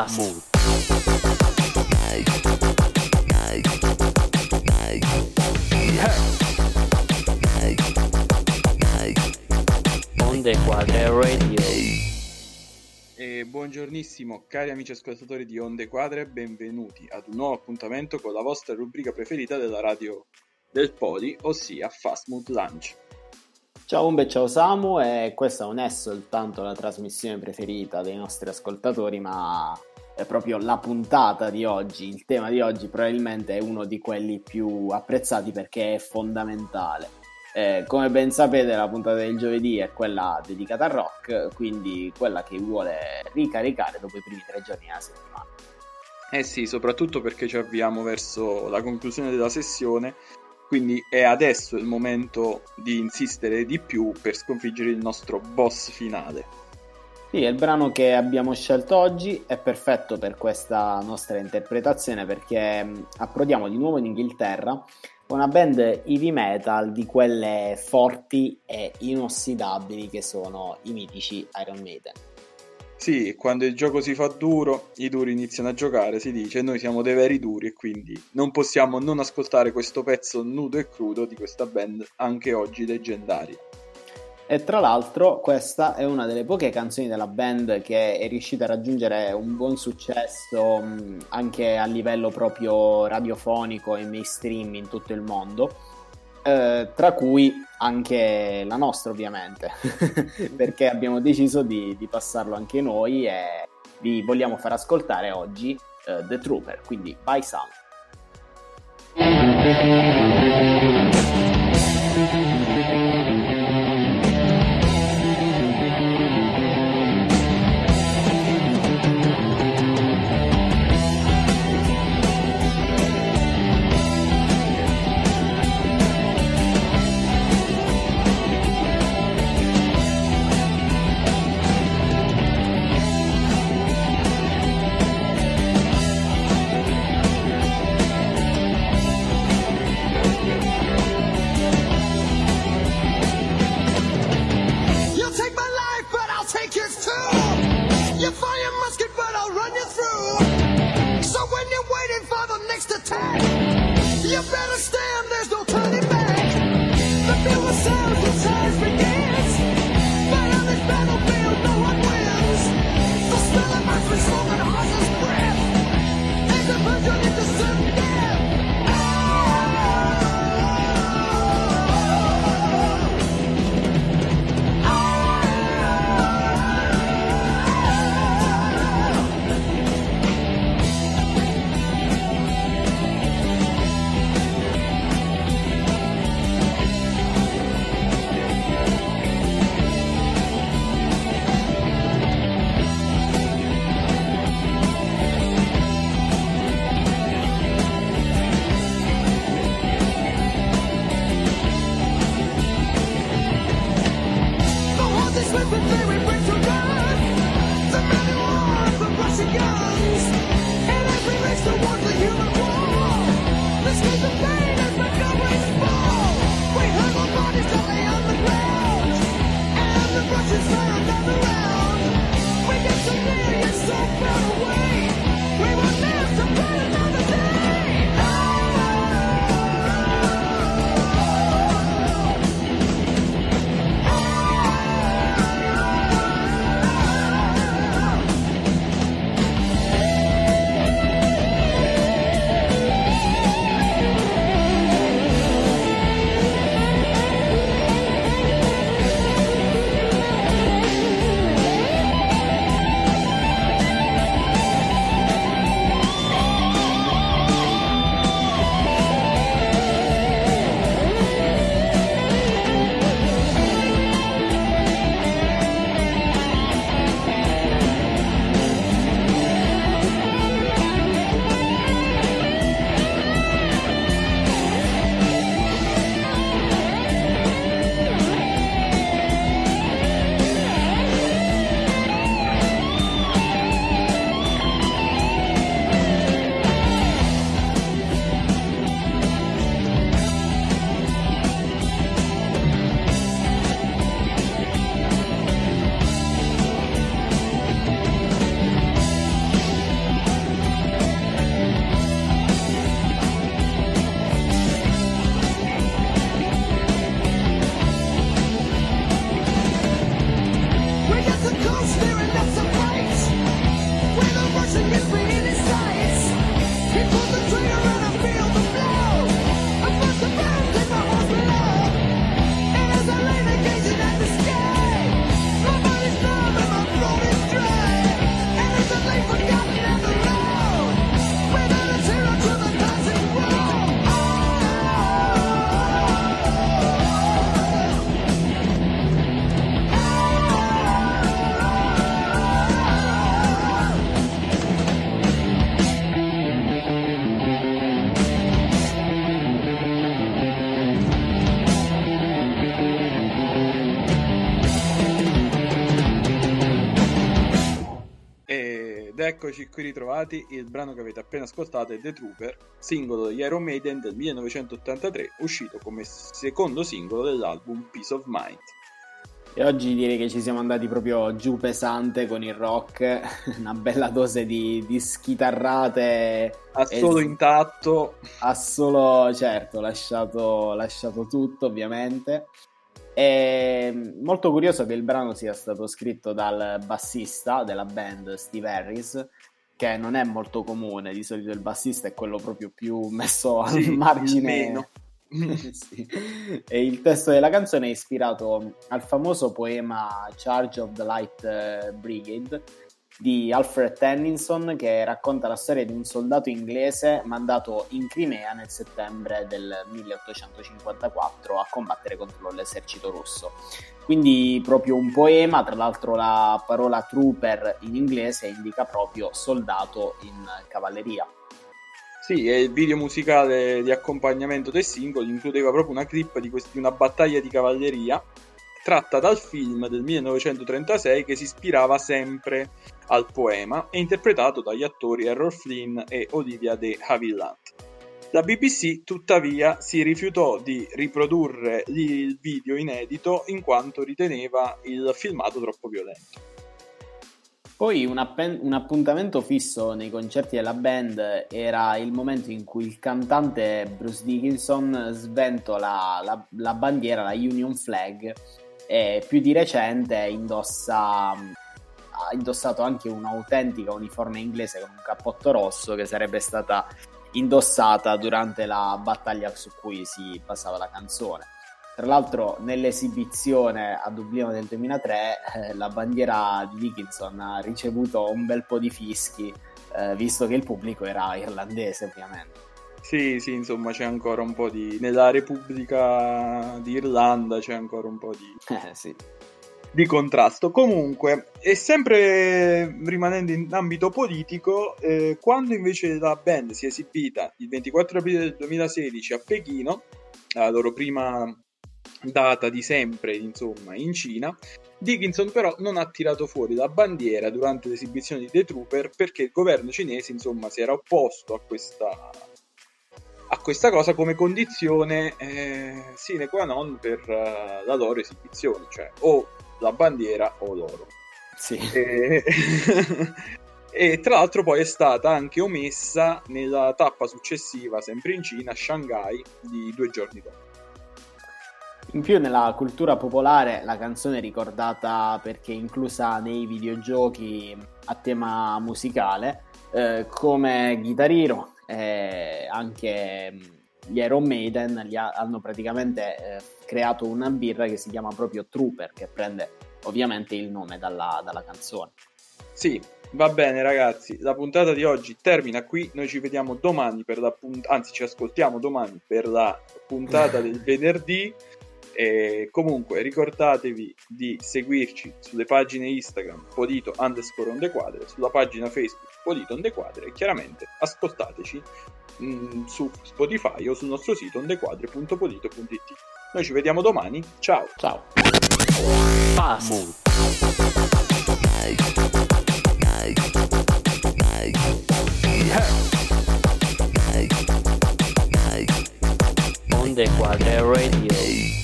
Mood. Onde Quadre Radio. E buongiornissimo cari amici ascoltatori di Onde Quadre, benvenuti ad un nuovo appuntamento con la vostra rubrica preferita della radio del Poli, ossia Fast Mood Lunch. Ciao Umbe, ciao Samu, e questa non è soltanto la trasmissione preferita dei nostri ascoltatori, ma è proprio la puntata di oggi. Il tema di oggi probabilmente è uno di quelli più apprezzati perché è fondamentale. Come ben sapete, la puntata del giovedì è quella dedicata al rock, quindi quella che vuole ricaricare dopo i primi 3 giorni della settimana. Eh sì, soprattutto perché ci avviamo verso la conclusione della sessione, quindi è adesso il momento di insistere di più per sconfiggere il nostro boss finale. Sì, il brano che abbiamo scelto oggi è perfetto per questa nostra interpretazione perché approdiamo di nuovo in Inghilterra, una band heavy metal di quelle forti e inossidabili che sono i mitici Iron Maiden. Sì, quando il gioco si fa duro, i duri iniziano a giocare, si dice, noi siamo dei veri duri e quindi non possiamo non ascoltare questo pezzo nudo e crudo di questa band, anche oggi leggendaria. E tra l'altro questa è una delle poche canzoni della band che è riuscita a raggiungere un buon successo anche a livello proprio radiofonico e mainstream in tutto il mondo, tra cui anche la nostra ovviamente, perché abbiamo deciso di passarlo anche noi e vi vogliamo far ascoltare oggi The Trooper, quindi by Sam. Ed eccoci qui ritrovati, il brano che avete appena ascoltato è The Trooper, singolo degli Iron Maiden del 1983, uscito come secondo singolo dell'album Peace of Mind. E oggi direi che ci siamo andati proprio giù pesante con il rock, una bella dose di schitarrate. Solo intatto. Ha solo, certo, lasciato tutto ovviamente. È molto curioso che il brano sia stato scritto dal bassista della band, Steve Harris, che non è molto comune, di solito il bassista è quello proprio più messo al margine. Sì. E il testo della canzone è ispirato al famoso poema Charge of the Light Brigade di Alfred Tennyson, che racconta la storia di un soldato inglese mandato in Crimea nel settembre del 1854 a combattere contro l'esercito russo. Quindi proprio un poema, tra l'altro la parola trooper in inglese indica proprio soldato in cavalleria. Sì, e il video musicale di accompagnamento del singolo includeva proprio una clip di una battaglia di cavalleria tratta dal film del 1936 che si ispirava sempre al poema e interpretato dagli attori Errol Flynn e Olivia de Havilland. La BBC tuttavia si rifiutò di riprodurre il video inedito in quanto riteneva il filmato troppo violento. Poi un appuntamento fisso nei concerti della band era il momento in cui il cantante Bruce Dickinson sventola la bandiera, la Union Flag, e più di recente ha indossato anche un'autentica uniforme inglese con un cappotto rosso che sarebbe stata indossata durante la battaglia su cui si basava la canzone. Tra l'altro nell'esibizione a Dublino del 2003 la bandiera di Dickinson ha ricevuto un bel po' di fischi, visto che il pubblico era irlandese ovviamente. Sì, insomma c'è ancora un po' nella Repubblica di Irlanda c'è ancora un po' di contrasto. Comunque, e sempre rimanendo in ambito politico, quando invece la band si è esibita il 24 aprile del 2016 a Pechino, la loro prima data di sempre, insomma, in Cina, Dickinson però non ha tirato fuori la bandiera durante l'esibizione di The Trooper perché il governo cinese, insomma, si era opposto a questa cosa come condizione sine qua non per la loro esibizione, cioè o la bandiera o loro. Sì. E tra l'altro poi è stata anche omessa nella tappa successiva, sempre in Cina, a Shanghai, di 2 giorni dopo. In più nella cultura popolare la canzone è ricordata perché è inclusa nei videogiochi a tema musicale, come Guitar Hero, anche gli Iron Maiden hanno praticamente creato una birra che si chiama proprio Trooper, che prende ovviamente il nome dalla canzone. Sì, va bene ragazzi, la puntata di oggi termina qui, noi ci vediamo domani ci ascoltiamo domani per la puntata del venerdì. E comunque ricordatevi di seguirci sulle pagine Instagram Polito_on_the_quadre, sulla pagina Facebook Polito on the Quadre e chiaramente ascoltateci su Spotify o sul nostro sito ondequadre.polito.it. Noi ci vediamo domani, ciao. On the Quadre Radio.